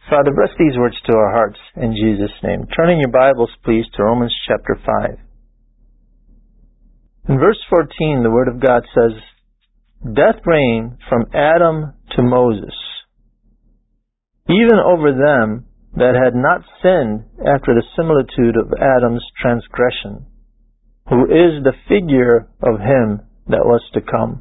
Father, bless these words to our hearts in Jesus' name. Turning your Bibles, please, to Romans chapter 5. In verse 14, the Word of God says, "Death reigned from Adam to Moses, even over them that had not sinned after the similitude of Adam's transgression, who is the figure of him that was to come."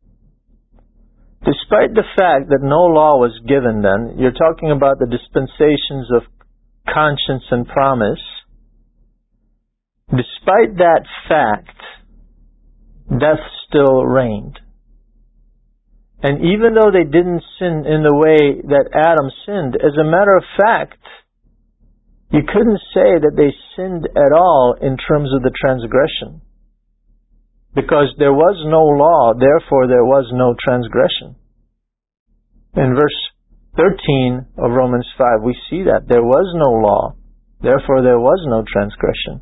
Despite the fact that no law was given then, you're talking about the dispensations of conscience and promise. Despite that fact, death still reigned. And even though they didn't sin in the way that Adam sinned, as a matter of fact, you couldn't say that they sinned at all in terms of the transgression. Because there was no law, therefore there was no transgression. In verse 13 of Romans 5, we see that there was no law, therefore there was no transgression.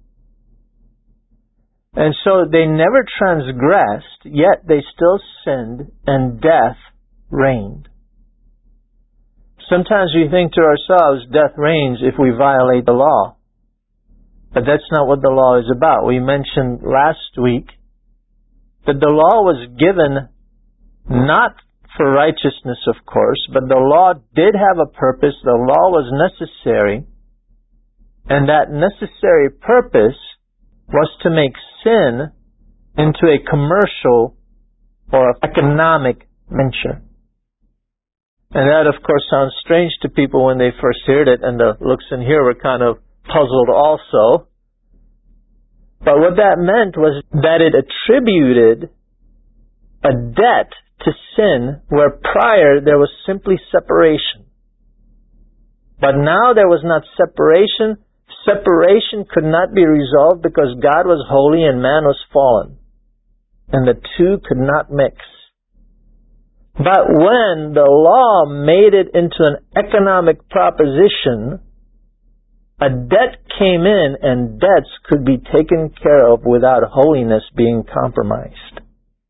And so they never transgressed, yet they still sinned, and death reigned. Sometimes we think to ourselves, death reigns if we violate the law. But that's not what the law is about. We mentioned last week that the law was given not for righteousness, of course, but the law did have a purpose. The law was necessary, and that necessary purpose was to make sin into a commercial or economic venture. And that, of course, sounds strange to people when they first heard it, and the looks in here were kind of puzzled also. But what that meant was that it attributed a debt to sin where prior there was simply separation. But now there was not separation. Separation could not be resolved because God was holy and man was fallen. And the two could not mix. But when the law made it into an economic proposition, a debt came in, and debts could be taken care of without holiness being compromised.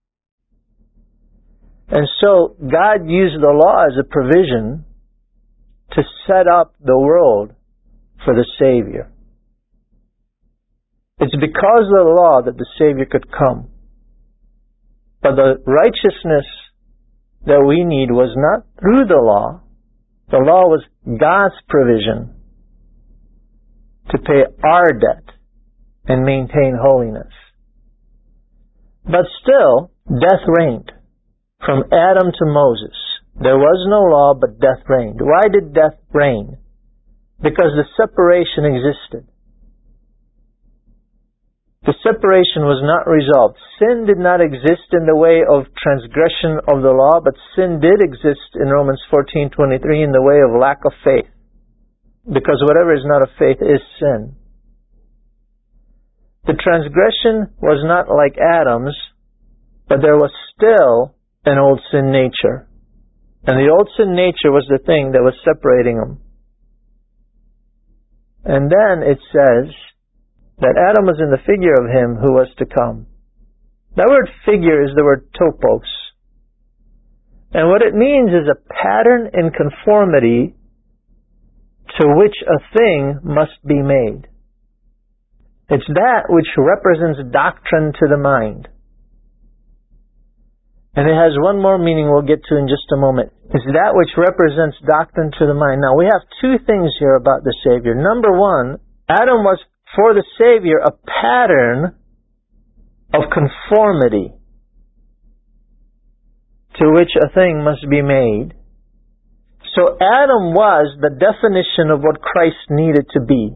And so God used the law as a provision to set up the world for the Savior. It's because of the law that the Savior could come. But the righteousness that we need was not through the law. The law was God's provision to pay our debt and maintain holiness. But still, death reigned from Adam to Moses. There was no law, but death reigned. Why did death reign? Because the separation existed. The separation was not resolved. Sin did not exist in the way of transgression of the law, but sin did exist in Romans 14:23 in the way of lack of faith. Because whatever is not of faith is sin. The transgression was not like Adam's, but there was still an old sin nature. And the old sin nature was the thing that was separating them. And then it says that Adam was in the figure of him who was to come. That word figure is the word topos. And what it means is a pattern in conformity to which a thing must be made. It's that which represents doctrine to the mind. And it has one more meaning we'll get to in just a moment. It's that which represents doctrine to the mind. Now, we have two things here about the Savior. Number one, Adam was, for the Savior, a pattern of conformity to which a thing must be made. So Adam was the definition of what Christ needed to be.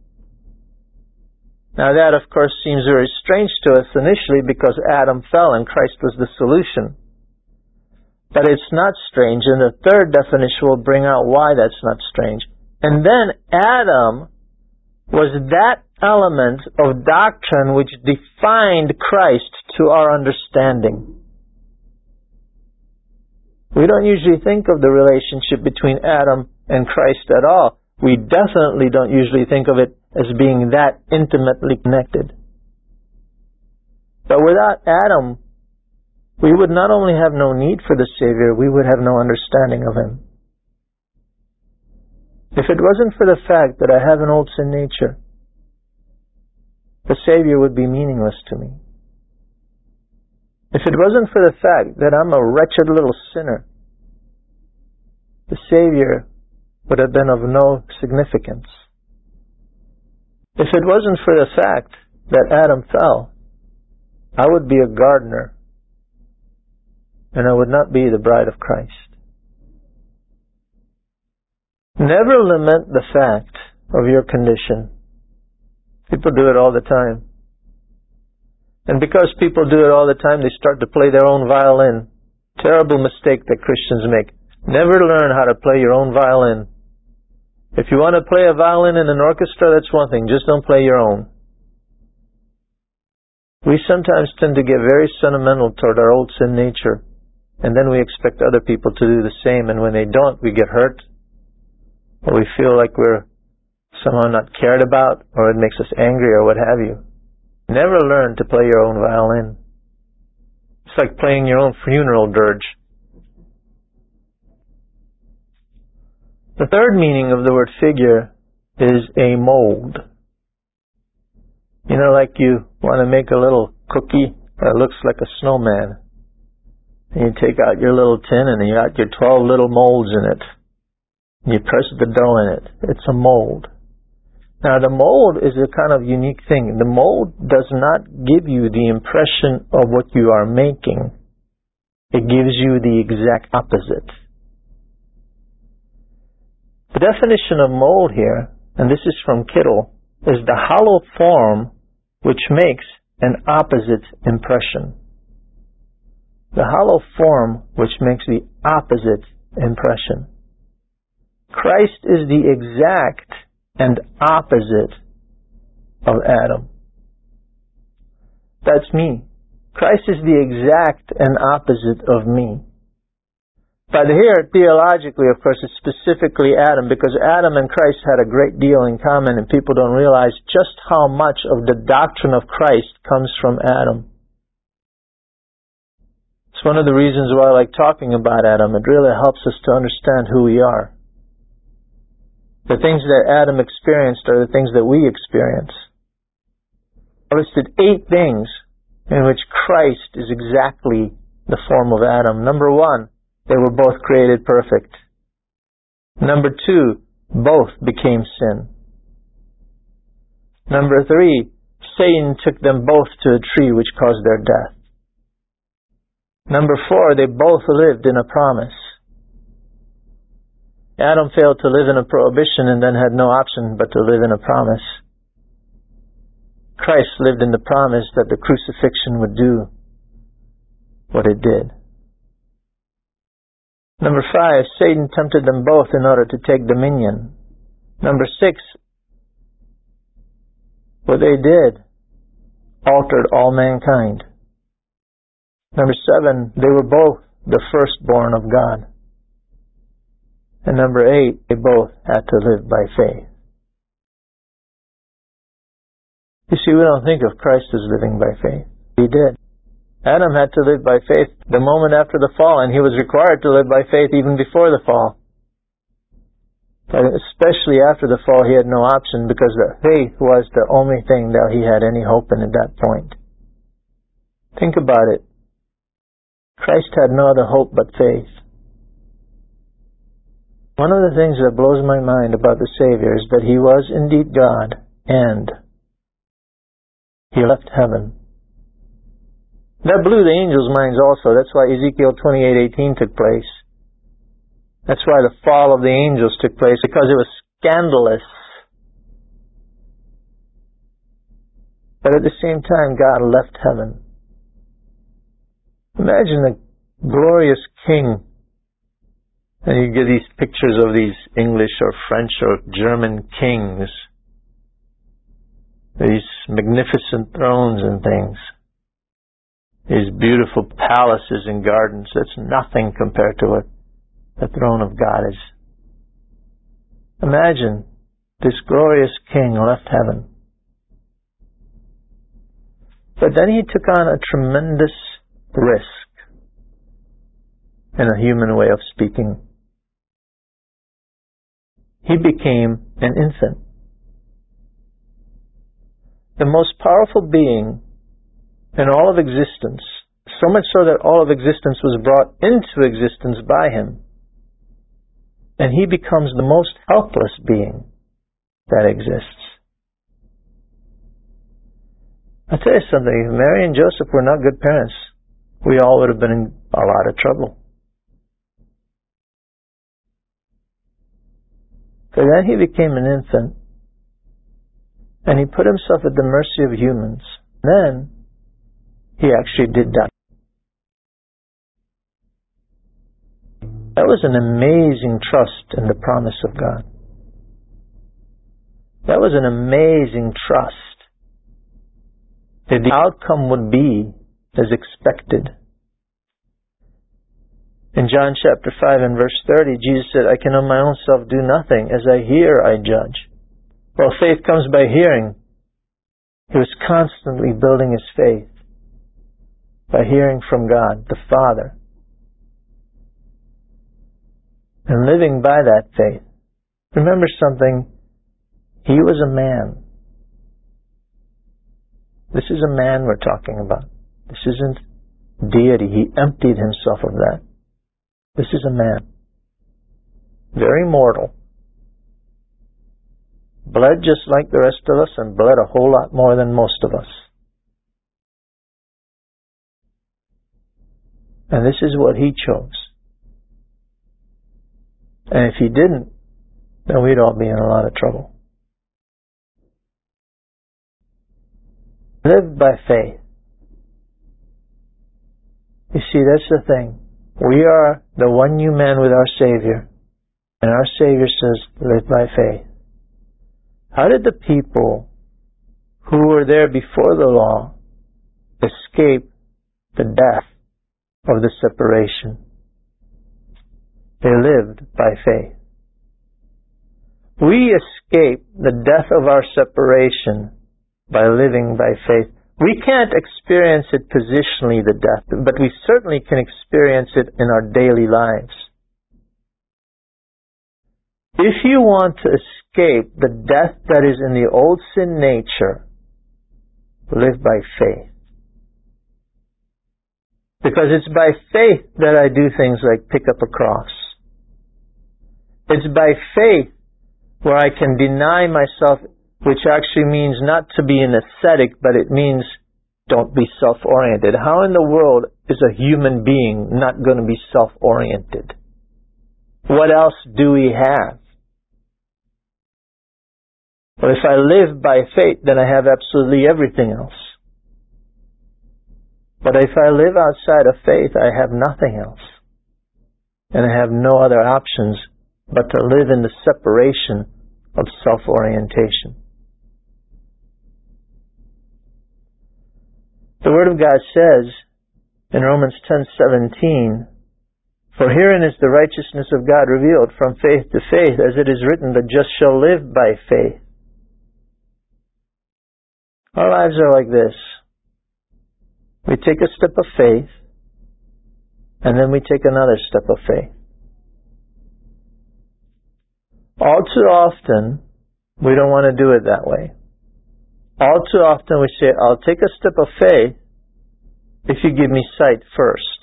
Now that, of course, seems very strange to us initially because Adam fell and Christ was the solution. But it's not strange, and the third definition will bring out why that's not strange. And then Adam was that element of doctrine which defined Christ to our understanding. We don't usually think of the relationship between Adam and Christ at all. We definitely don't usually think of it as being that intimately connected. But without Adam, we would not only have no need for the Savior, we would have no understanding of Him. If it wasn't for the fact that I have an old sin nature, the Savior would be meaningless to me. If it wasn't for the fact that I'm a wretched little sinner, the Savior would have been of no significance. If it wasn't for the fact that Adam fell, I would be a gardener, and I would not be the bride of Christ. Never lament the fact of your condition. People do it all the time. And because people do it all the time, they start to play their own violin. Terrible mistake that Christians make. Never learn how to play your own violin. If you want to play a violin in an orchestra, that's one thing. Just don't play your own. We sometimes tend to get very sentimental toward our old sin nature, and then we expect other people to do the same, and when they don't, we get hurt, or we feel like we're somehow not cared about, or it makes us angry, or what have you. Never learn to play your own violin. It's like playing your own funeral dirge. The third meaning of the word figure is a mold. You know, like you want to make a little cookie that looks like a snowman. And you take out your little tin and you got your 12 little molds in it. And you press the dough in it. It's a mold. Now the mold is a kind of unique thing. The mold does not give you the impression of what you are making. It gives you the exact opposite. The definition of mold here, and this is from Kittel, is the hollow form which makes an opposite impression. The hollow form which makes the opposite impression. Christ is the exact and opposite of Adam. That's me. Christ is the exact and opposite of me. But here, theologically, of course, it's specifically Adam, because Adam and Christ had a great deal in common, and people don't realize just how much of the doctrine of Christ comes from Adam. It's one of the reasons why I like talking about Adam. It really helps us to understand who we are. The things that Adam experienced are the things that we experience. I listed 8 things in which Christ is exactly the form of Adam. Number 1, they were both created perfect. Number 2, both became sin. Number 3, Satan took them both to a tree which caused their death. Number 4, they both lived in a promise. Adam failed to live in a prohibition and then had no option but to live in a promise. Christ lived in the promise that the crucifixion would do what it did. Number 5, Satan tempted them both in order to take dominion. Number 6, what they did altered all mankind. Number 7, they were both the firstborn of God. And number 8, they both had to live by faith. You see, we don't think of Christ as living by faith. He did. Adam had to live by faith the moment after the fall, and he was required to live by faith even before the fall. But especially after the fall, he had no option, because the faith was the only thing that he had any hope in at that point. Think about it. Christ had no other hope but faith. One of the things that blows my mind about the Savior is that he was indeed God, and he left heaven. That blew the angels' minds also. That's why Ezekiel 28:18 took place. That's why the fall of the angels took place, because it was scandalous. But at the same time, God left heaven. Imagine a glorious king. And you get these pictures of these English or French or German kings. These magnificent thrones and things. These beautiful palaces and gardens. That's nothing compared to what the throne of God is. Imagine this glorious king left heaven. But then he took on a tremendous risk, in a human way of speaking. he became an infant. The most powerful being in all of existence, so much so that all of existence was brought into existence by him. And he becomes the most helpless being that exists. I'll tell you something, if Mary and Joseph were not good parents, we all would have been in a lot of trouble. So then he became an infant, and he put himself at the mercy of humans. Then he actually did die. That was an amazing trust in the promise of God. That was an amazing trust that the outcome would be as expected. In John chapter 5 and verse 30, Jesus said, I can of my own self do nothing. As I hear, I judge. Well, faith comes by hearing. He was constantly building his faith by hearing from God, the Father, and living by that faith. Remember something, he was a man. This is a man we're talking about. This isn't deity. He emptied himself of that. This is a man. Very mortal. Bled just like the rest of us, and bled a whole lot more than most of us. And this is what he chose. And if he didn't, then we'd all be in a lot of trouble. Live by faith. You see, that's the thing. We are the one new man with our Savior. And our Savior says, live by faith. How did the people who were there before the law escape the death of the separation? They lived by faith. We escape the death of our separation by living by faith. We can't experience it positionally, the death, but we certainly can experience it in our daily lives. If you want to escape the death that is in the old sin nature, live by faith. Because it's by faith that I do things like pick up a cross. It's by faith where I can deny myself, which actually means not to be an ascetic, but it means don't be self-oriented. How in the world is a human being not going to be self-oriented? What else do we have? But if I live by faith, then I have absolutely everything else. But if I live outside of faith, I have nothing else. And I have no other options but to live in the separation of self-orientation. The Word of God says in Romans 10:17, for herein is the righteousness of God revealed from faith to faith, as it is written, the just shall live by faith. Our lives are like this. We take a step of faith, and then we take another step of faith. All too often, we don't want to do it that way. All too often we say, I'll take a step of faith if you give me sight first.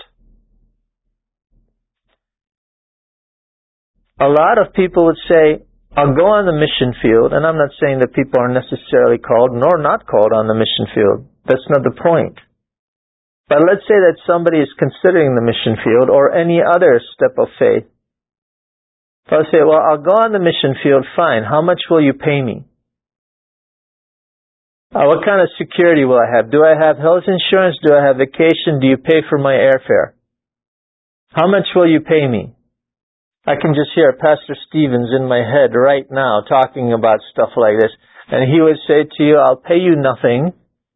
A lot of people would say, I'll go on the mission field, and I'm not saying that people are necessarily called nor not called on the mission field. That's not the point. But let's say that somebody is considering the mission field or any other step of faith. So I'll say, well, I'll go on the mission field, fine. How much will you pay me? What kind of security will I have? Do I have health insurance? Do I have vacation? Do you pay for my airfare? How much will you pay me? I can just hear Pastor Stevens in my head right now talking about stuff like this. And he would say to you, I'll pay you nothing.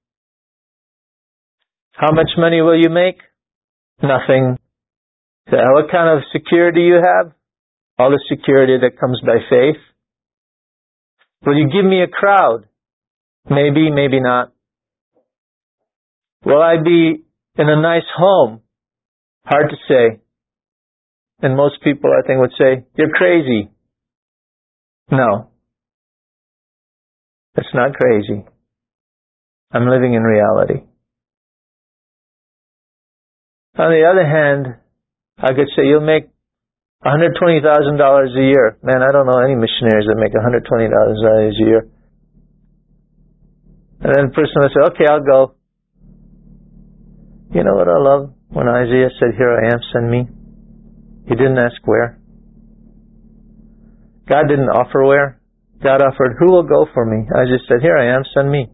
How much money will you make? Nothing. What kind of security you have? All the security that comes by faith. Will you give me a crowd? Maybe, maybe not. Will I be in a nice home? Hard to say. And most people, I think, would say, you're crazy. No. It's not crazy. I'm living in reality. On the other hand, I could say you'll make $120,000 a year. Man, I don't know any missionaries that make $120,000 a year. And then the person would say, okay, I'll go. You know what I love? When Isaiah said, here I am, send me. He didn't ask where. God didn't offer where. God offered, who will go for me? I just said, here I am, send me.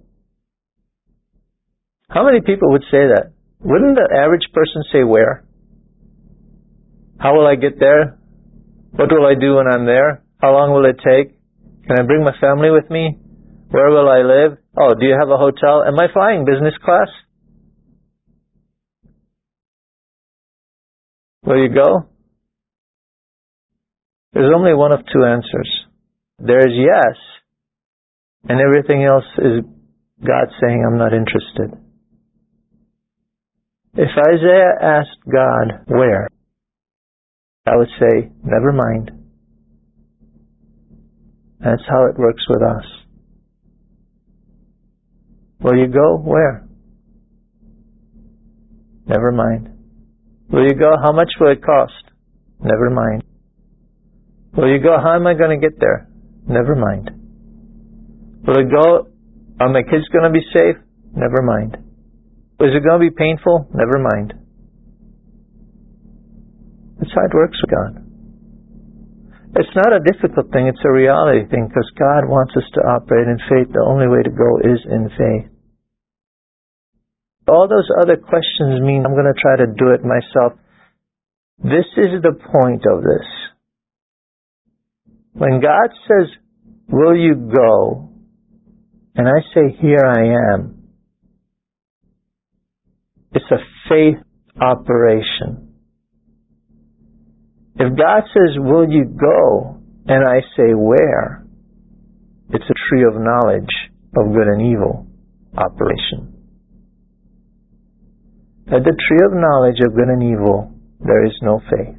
How many people would say that? Wouldn't the average person say where? How will I get there? What will I do when I'm there? How long will it take? Can I bring my family with me? Where will I live? Oh, do you have a hotel? Am I flying business class? Will you go? There's only one of two answers. There's yes, and everything else is God saying, I'm not interested. If Isaiah asked God where, I would say, never mind. That's how it works with us. Will you go? Where? Never mind. Will you go? How much will it cost? Never mind. Will you go? How am I going to get there? Never mind. Will it go? Are my kids going to be safe? Never mind. Is it going to be painful? Never mind. That's how it works with God. It's not a difficult thing, it's a reality thing, because God wants us to operate in faith. The only way to go is in faith. All those other questions mean I'm going to try to do it myself. This is the point of this. When God says, will you go? And I say, here I am. It's a faith operation. If God says, will you go? And I say, where? It's a tree of knowledge of good and evil operation. At the tree of knowledge of good and evil, there is no faith.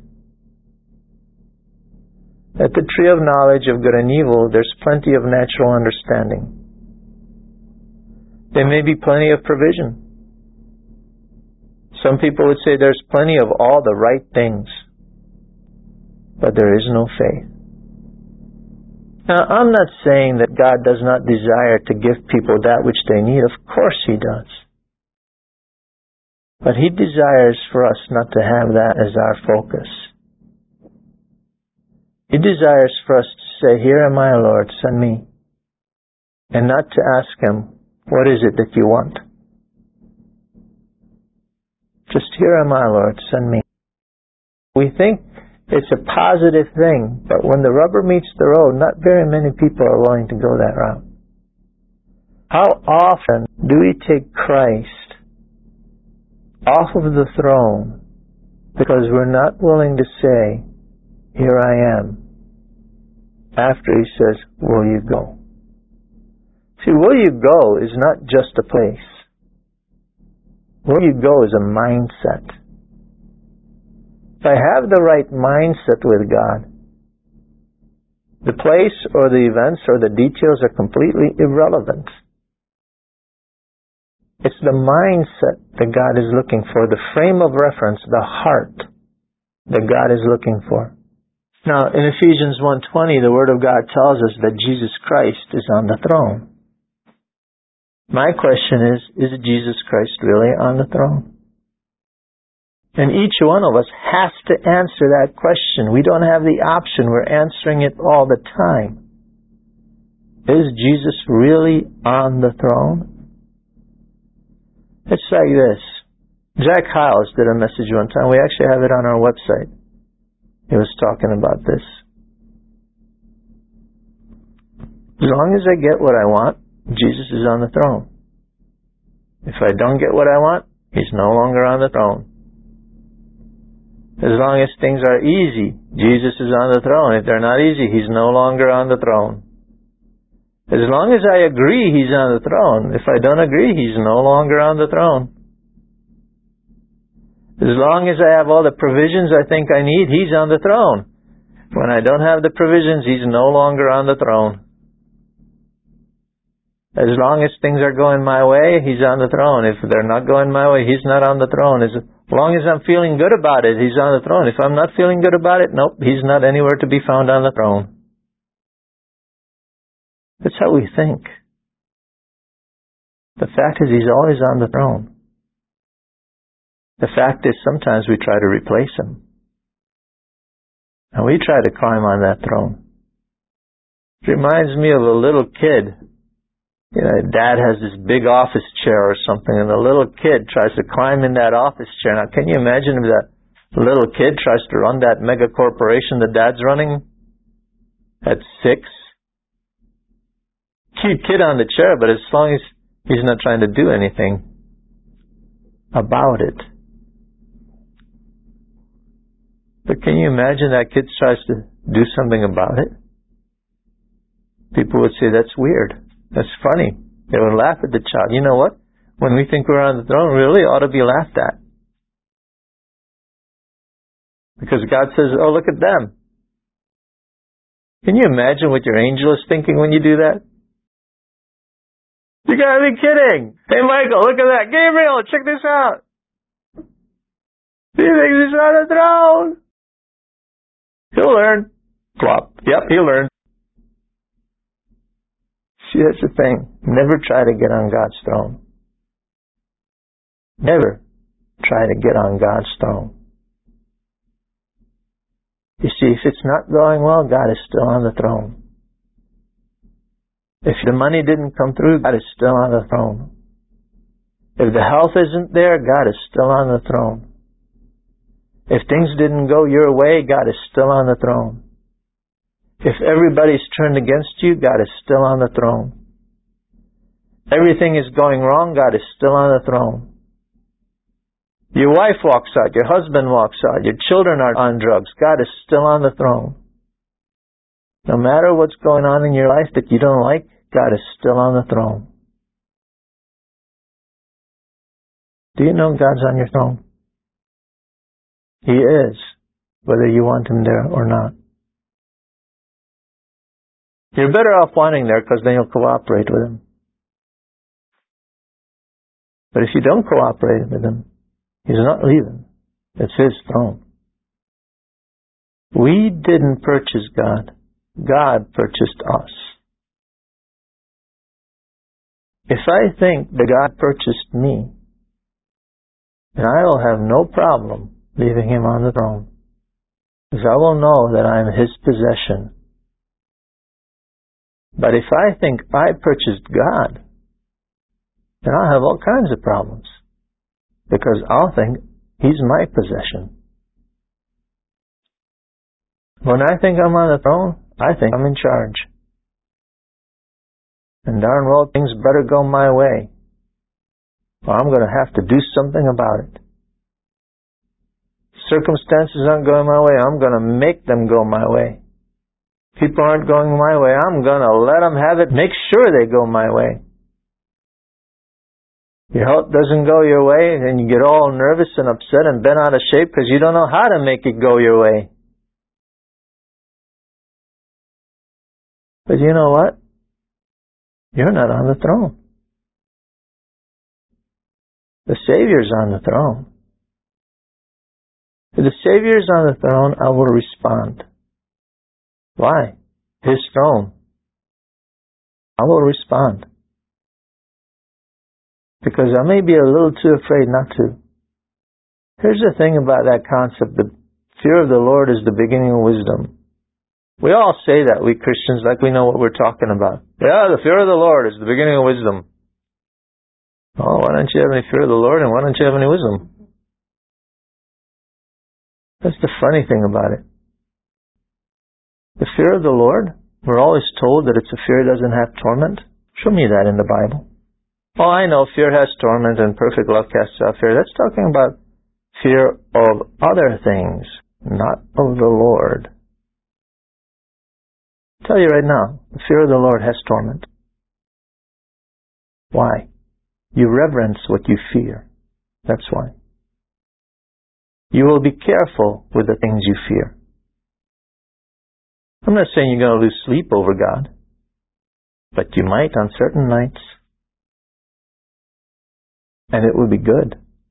At the tree of knowledge of good and evil, there's plenty of natural understanding. There may be plenty of provision. Some people would say there's plenty of all the right things, but there is no faith. Now, I'm not saying that God does not desire to give people that which they need. Of course He does. But He desires for us not to have that as our focus. He desires for us to say, here am I, Lord, send me. And not to ask Him, what is it that you want? Just, here am I, Lord, send me. We think it's a positive thing, but when the rubber meets the road, not very many people are willing to go that route. How often do we take Christ off of the throne because we're not willing to say, here I am, after He says, will you go? See, will you go is not just a place. Will you go is a mindset. If I have the right mindset with God, the place or the events or the details are completely irrelevant. It's the mindset that God is looking for, the frame of reference, the heart that God is looking for. Now, in Ephesians 1:20, the Word of God tells us that Jesus Christ is on the throne. My question is Jesus Christ really on the throne? And each one of us has to answer that question. We don't have the option. We're answering it all the time. Is Jesus really on the throne? It's like this. Jack Hyles did a message one time. We actually have it on our website. He was talking about this. As long as I get what I want, Jesus is on the throne. If I don't get what I want, He's no longer on the throne. As long as things are easy, Jesus is on the throne. If they're not easy, He's no longer on the throne. As long as I agree He's on the throne, if I don't agree, He's no longer on the throne. As long as I have all the provisions I think I need, He's on the throne. When I don't have the provisions, He's no longer on the throne. As long as things are going my way, He's on the throne. If they're not going my way, He's not on the throne. As long as I'm feeling good about it, He's on the throne. If I'm not feeling good about it, nope, He's not anywhere to be found on the throne. That's how we think. The fact is, He's always on the throne. The fact is, sometimes we try to replace Him. And we try to climb on that throne. It reminds me of a little kid. You know, dad has this big office chair or something, and the little kid tries to climb in that office chair. Now, can you imagine if that little kid tries to run that mega corporation the dad's running at 6? Cute kid on the chair, but as long as he's not trying to do anything about it. But can you imagine that kid tries to do something about it? People would say, that's weird. That's funny. They would laugh at the child. You know what? When we think we're on the throne, we really ought to be laughed at. Because God says, oh, look at them. Can you imagine what your angel is thinking when you do that? You gotta be kidding! Hey, Michael, look at that! Gabriel, check this out! He thinks he's on the throne! He'll learn. Plop. Yep, he'll learn. See, that's the thing. Never try to get on God's throne. Never try to get on God's throne. You see, if it's not going well, God is still on the throne. If the money didn't come through, God is still on the throne. If the health isn't there, God is still on the throne. If things didn't go your way, God is still on the throne. If everybody's turned against you, God is still on the throne. Everything is going wrong, God is still on the throne. Your wife walks out, your husband walks out, your children are on drugs, God is still on the throne. No matter what's going on in your life that you don't like, God is still on the throne. Do you know God's on your throne? He is, whether you want Him there or not. You're better off wanting there because then you'll cooperate with Him. But if you don't cooperate with Him, He's not leaving. It's His throne. We didn't purchase God. God purchased us. If I think that God purchased me, then I will have no problem leaving Him on the throne. Because I will know that I am His possession. But if I think I purchased God, then I'll have all kinds of problems. Because I'll think He's my possession. When I think I'm on the throne, I think I'm in charge. And darn well, things better go my way, or I'm going to have to do something about it. Circumstances aren't going my way, I'm going to make them go my way. People aren't going my way, I'm going to let them have it, make sure they go my way. Your health doesn't go your way, and you get all nervous and upset and bent out of shape because you don't know how to make it go your way. But you know what? You're not on the throne. The Savior's on the throne. If the Savior's on the throne, I will respond. Why? His throne. I will respond. Because I may be a little too afraid not to. Here's the thing about that concept. The fear of the Lord is the beginning of wisdom. We all say that, we Christians, like we know what we're talking about. Yeah, the fear of the Lord is the beginning of wisdom. Oh, why don't you have any fear of the Lord and why don't you have any wisdom? That's the funny thing about it. The fear of the Lord, we're always told that it's a fear that doesn't have torment. Show me that in the Bible. Oh, I know fear has torment and perfect love casts out fear. That's talking about fear of other things, not of the Lord. I tell you right now, the fear of the Lord has torment. Why? You reverence what you fear. That's why. You will be careful with the things you fear. I'm not saying you're going to lose sleep over God, but you might on certain nights. And it will be good.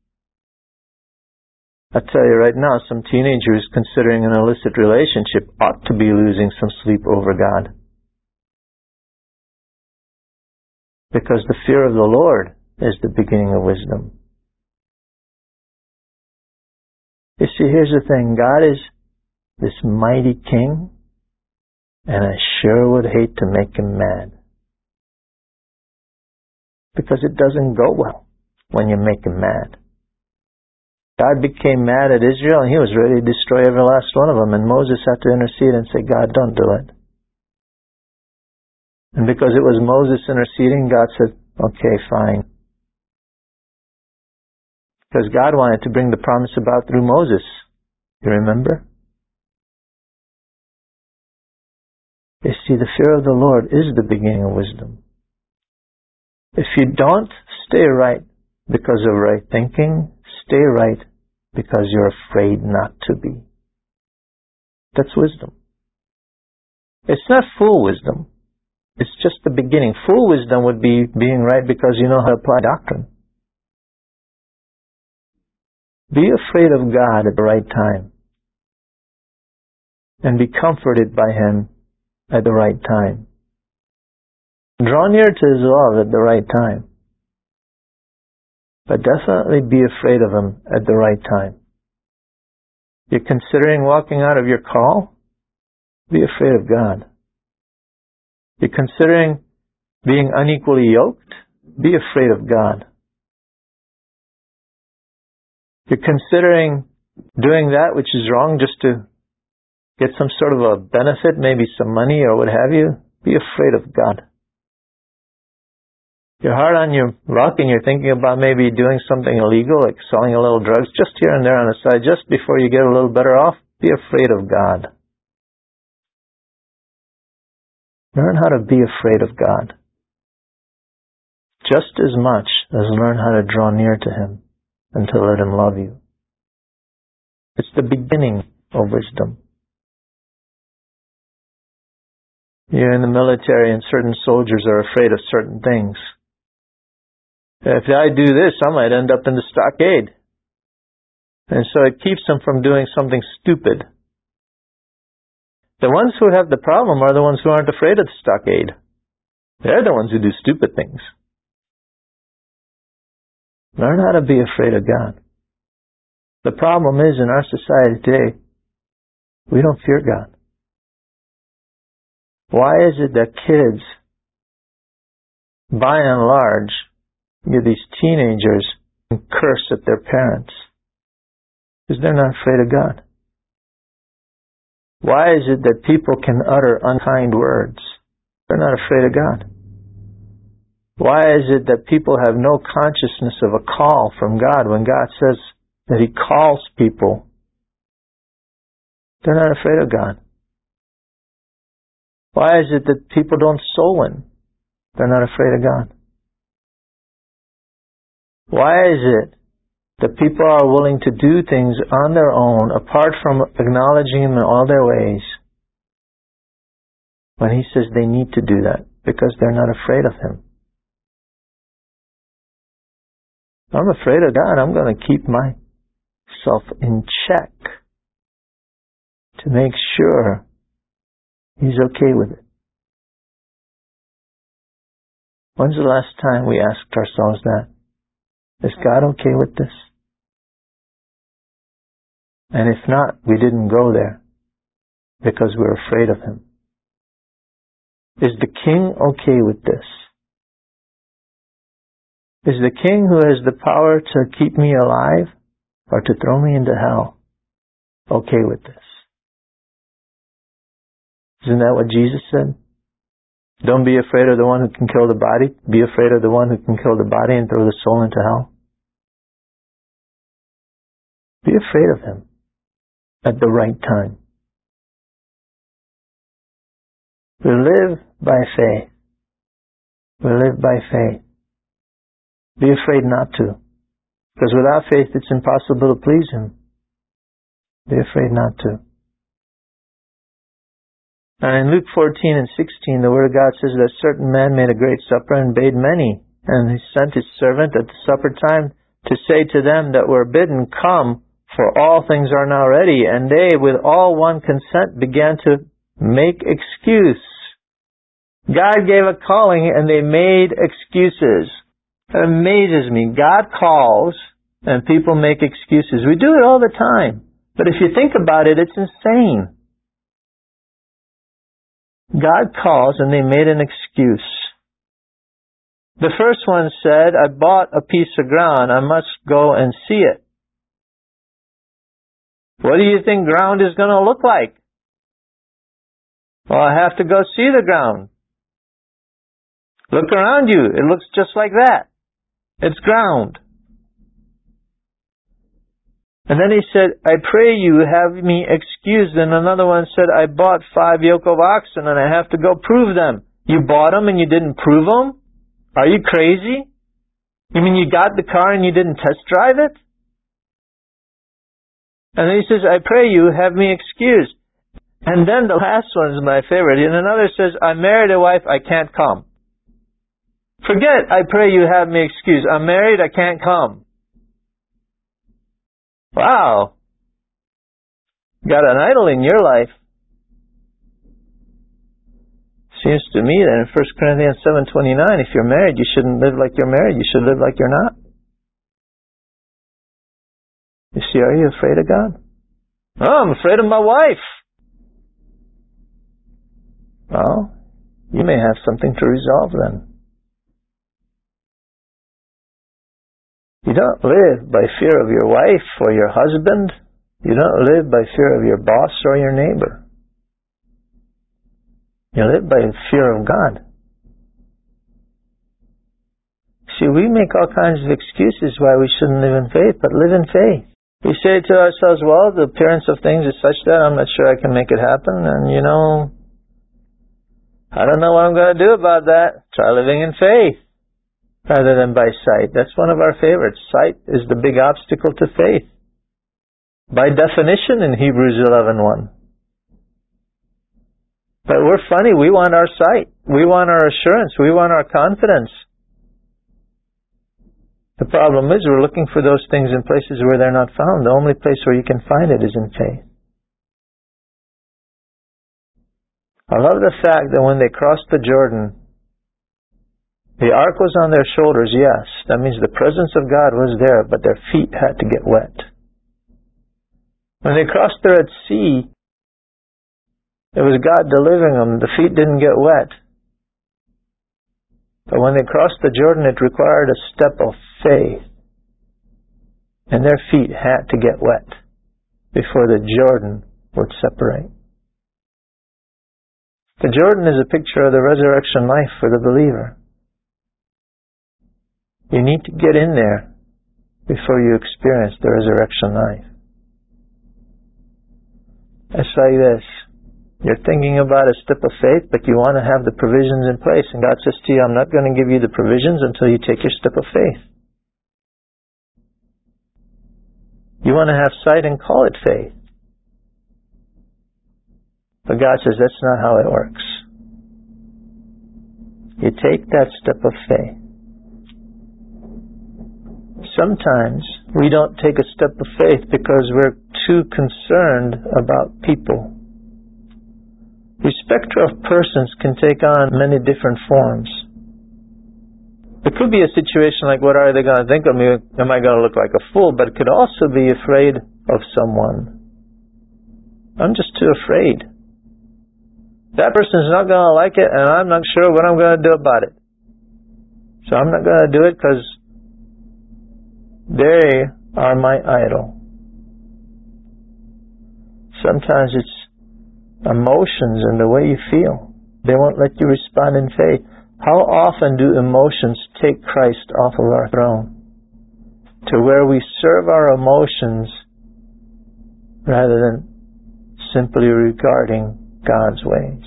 I tell you right now, some teenagers considering an illicit relationship ought to be losing some sleep over God. Because the fear of the Lord is the beginning of wisdom. You see, here's the thing. God is this mighty king, and I sure would hate to make him mad. Because it doesn't go well when you make him mad. God became mad at Israel, and he was ready to destroy every last one of them, and Moses had to intercede and say, God, don't do it. And because it was Moses interceding, God said, okay, fine. Because God wanted to bring the promise about through Moses. You remember? You see, the fear of the Lord is the beginning of wisdom. If you don't stay right because of right thinking, stay right because you're afraid not to be. That's wisdom. It's not full wisdom. It's just the beginning. Full wisdom would be being right because you know how to apply doctrine. Be afraid of God at the right time. And be comforted by Him at the right time. Draw near to His love at the right time. But definitely be afraid of Him at the right time. You're considering walking out of your call? Be afraid of God. You're considering being unequally yoked? Be afraid of God. You're considering doing that which is wrong just to get some sort of a benefit, maybe some money or what have you? Be afraid of God. You're hard on your luck and you're thinking about maybe doing something illegal, like selling a little drugs just here and there on the side, just before you get a little better off. Be afraid of God. Learn how to be afraid of God. Just as much as learn how to draw near to Him and to let Him love you. It's the beginning of wisdom. You're in the military and certain soldiers are afraid of certain things. If I do this, I might end up in the stockade. And so it keeps them from doing something stupid. The ones who have the problem are the ones who aren't afraid of the stockade. They're the ones who do stupid things. Learn how to be afraid of God. The problem is, in our society today, we don't fear God. Why is it that kids, by and large, these teenagers, curse at their parents? Because they're not afraid of God. Why is it that people can utter unkind words? They're not afraid of God. Why is it that people have no consciousness of a call from God when God says that He calls people? They're not afraid of God. Why is it that people don't soul win? They're not afraid of God. Why is it that people are willing to do things on their own apart from acknowledging Him in all their ways when He says they need to do that? Because they're not afraid of Him. I'm afraid of God. I'm going to keep myself in check to make sure He's okay with it. When's the last time we asked ourselves that? Is God okay with this? And if not, we didn't go there because we're afraid of Him. Is the King okay with this? Is the King who has the power to keep me alive or to throw me into hell okay with this? Isn't that what Jesus said? Don't be afraid of the one who can kill the body. Be afraid of the one who can kill the body and throw the soul into hell. Be afraid of Him at the right time. We live by faith. We live by faith. Be afraid not to. Because without faith it's impossible to please Him. Be afraid not to. And in Luke 14 and 16, the Word of God says that a certain man made a great supper and bade many. And he sent his servant at the supper time to say to them that were bidden, Come, for all things are now ready. And they, with all one consent, began to make excuse. God gave a calling and they made excuses. It amazes me. God calls and people make excuses. We do it all the time. But if you think about it, it's insane. God calls and they made an excuse. The first one said, I bought a piece of ground. I must go and see it. What do you think ground is going to look like? Well, I have to go see the ground. Look around you. It looks just like that. It's ground. And then he said, I pray you have me excused. And another one said, I bought 5 yoke of oxen and I have to go prove them. You bought them and you didn't prove them? Are you crazy? You mean you got the car and you didn't test drive it? And then he says, I pray you have me excused. And then the last one is my favorite. And another says, I married a wife, I can't come. Forget, I pray you have me excused. I'm married, I can't come. Wow. Got an idol in your life. Seems to me that in 1 Corinthians 7:29, if you're married, you shouldn't live like you're married. You should live like you're not. You see, are you afraid of God? Oh, I'm afraid of my wife. Well, you may have something to resolve then. You don't live by fear of your wife or your husband. You don't live by fear of your boss or your neighbor. You live by fear of God. See, we make all kinds of excuses why we shouldn't live in faith, but live in faith. We say to ourselves, well, the appearance of things is such that I'm not sure I can make it happen, and I don't know what I'm going to do about that. Try living in faith rather than by sight. That's one of our favorites. Sight is the big obstacle to faith. By definition in Hebrews 11:1. But we're funny. We want our sight. We want our assurance. We want our confidence. The problem is we're looking for those things in places where they're not found. The only place where you can find it is in faith. I love the fact that when they crossed the Jordan, the ark was on their shoulders, yes. That means the presence of God was there, but their feet had to get wet. When they crossed the Red Sea, it was God delivering them. The feet didn't get wet. But when they crossed the Jordan, it required a step of faith. And their feet had to get wet before the Jordan would separate. The Jordan is a picture of the resurrection life for the believer. You need to get in there before you experience the resurrection life. It's like this. You're thinking about a step of faith, but you want to have the provisions in place. And God says to you, I'm not going to give you the provisions until you take your step of faith. You want to have sight and call it faith. But God says that's not how it works. You take that step of faith. Sometimes we don't take a step of faith because we're too concerned about people. The specter of persons can take on many different forms. It could be a situation like, what are they going to think of me? Am I going to look like a fool? But it could also be afraid of someone. I'm just too afraid. That person's not going to like it, and I'm not sure what I'm going to do about it. So I'm not going to do it because they are my idol. Sometimes it's emotions and the way you feel. They won't let you respond in faith. How often do emotions take Christ off of our throne to where we serve our emotions rather than simply regarding God's ways?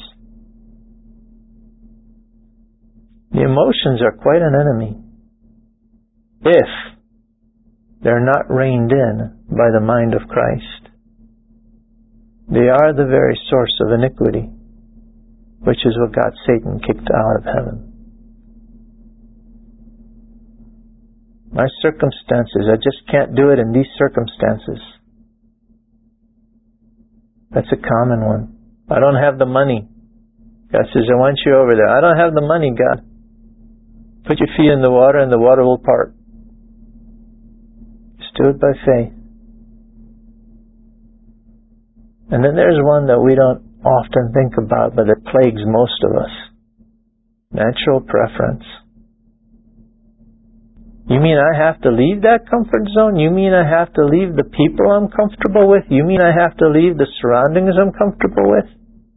The emotions are quite an enemy if they're not reined in by the mind of Christ. They are the very source of iniquity. which is what got Satan kicked out of heaven. My circumstances, I just can't do it in these circumstances. That's a common one. I don't have the money. God says, I want you over there. I don't have the money, God. Put your feet in the water and the water will part. Just do it by faith. And then there's one that we don't often think about, but it plagues most of us. Natural preference. You mean I have to leave that comfort zone? You mean I have to leave the people I'm comfortable with? You mean I have to leave the surroundings I'm comfortable with?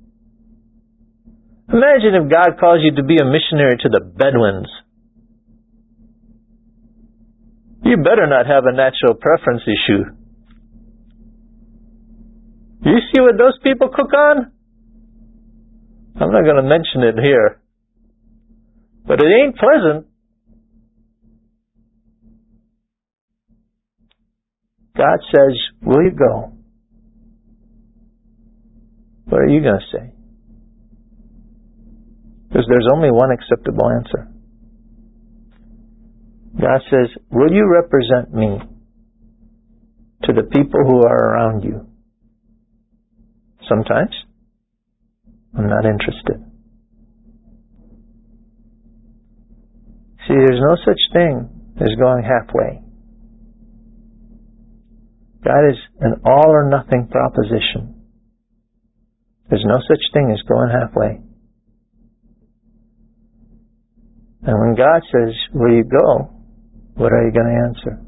Imagine if God calls you to be a missionary to the Bedouins. You better not have a natural preference issue. You see what those people cook on? I'm not going to mention it here. But it ain't pleasant. God says, will you go? What are you going to say? Because there's only one acceptable answer. God says, will you represent me to the people who are around you? Sometimes, I'm not interested. See, there's no such thing as going halfway. God is an all or nothing proposition. There's no such thing as going halfway. And when God says, will you go? What are you going to answer?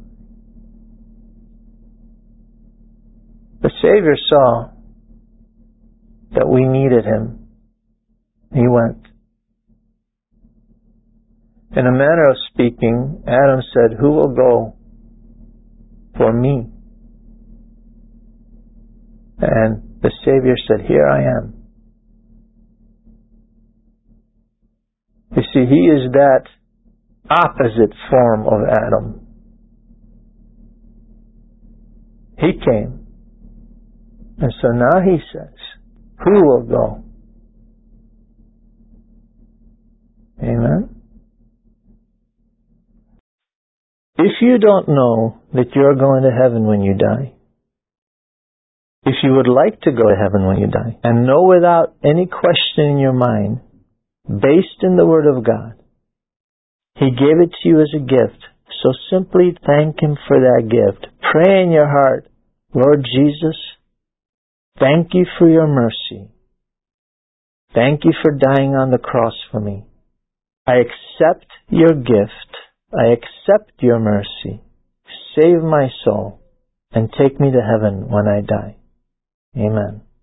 The Savior saw that we needed Him. He went. In a manner of speaking, Adam said, who will go for me? And the Savior said, here I am. You see, He is that opposite form of Adam. He came. And so now He says, who will go? Amen? If you don't know that you're going to heaven when you die, if you would like to go to heaven when you die, and know without any question in your mind, based in the Word of God, He gave it to you as a gift. So simply thank Him for that gift. Pray in your heart, Lord Jesus, thank you for your mercy. Thank you for dying on the cross for me. I accept your gift. I accept your mercy. Save my soul and take me to heaven when I die. Amen.